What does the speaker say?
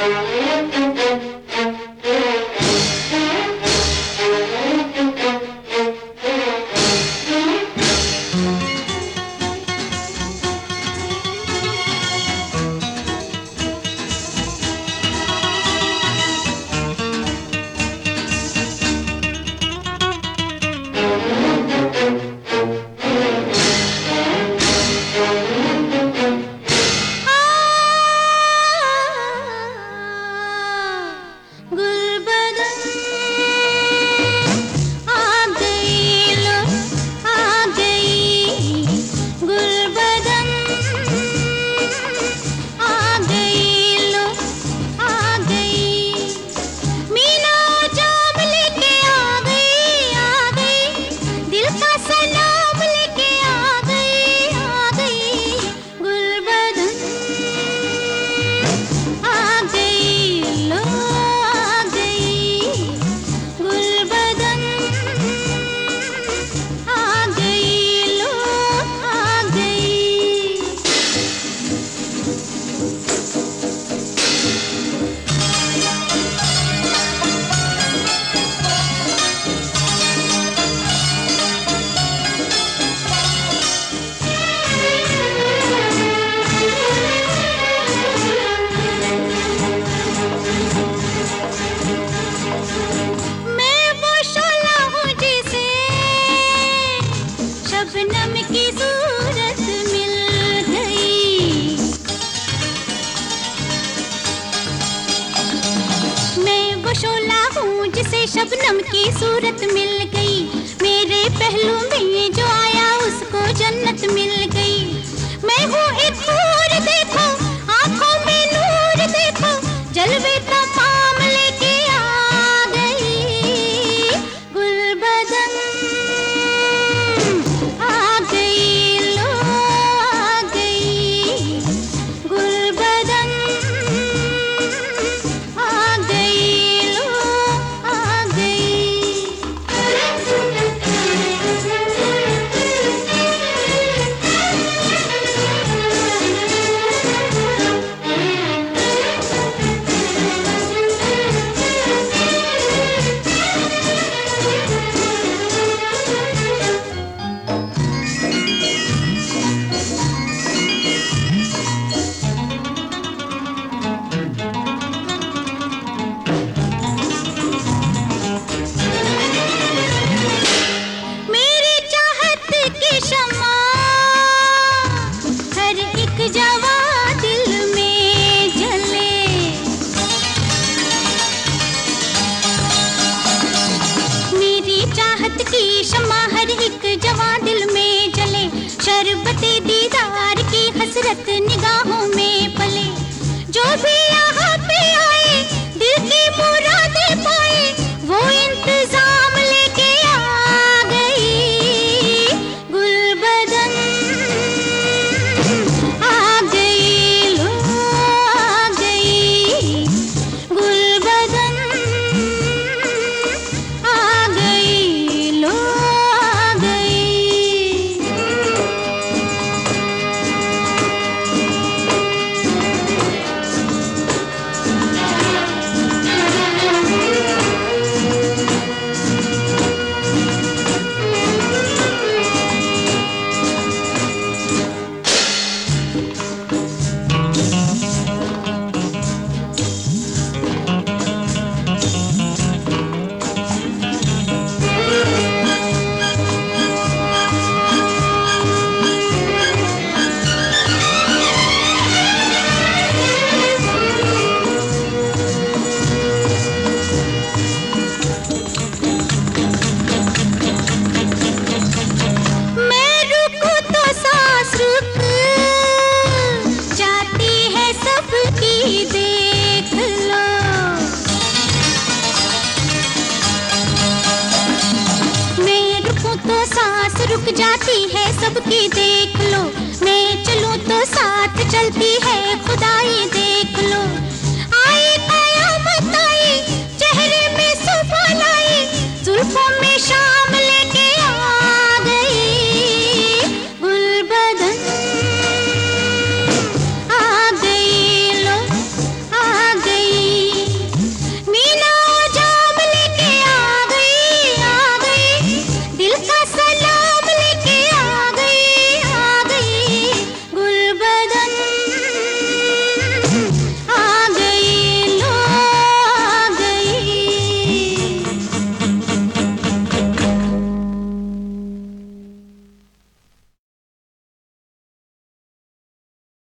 शबनम की सूरत मिल गई। मैं वो शोला हूँ जिसे शबनम की सूरत मिल गई। मेरे पहलू में जो आया उसको जन्नत मिल गई। मैं हूँ एक हूर देखो, आँखों में नूर देखो, जलवे तमाम लेके आ गई। गुलबदन आ गई, लो आ गई। गुलबदन आ गई, लो आ गई। शरबते दीदार की हसरत निगाहों में पले। जो भी यहाँ पे आए दिल की मुरादें पाए, वो इंतजाम लेके आ गई। गुलबदन आ गई, लो आ गई। गुलबदन आ गई, लो आ गई। रुक जाती है सबकी, देख लो। मैं चलूं तो साथ चलती है खुदाई, देख लो।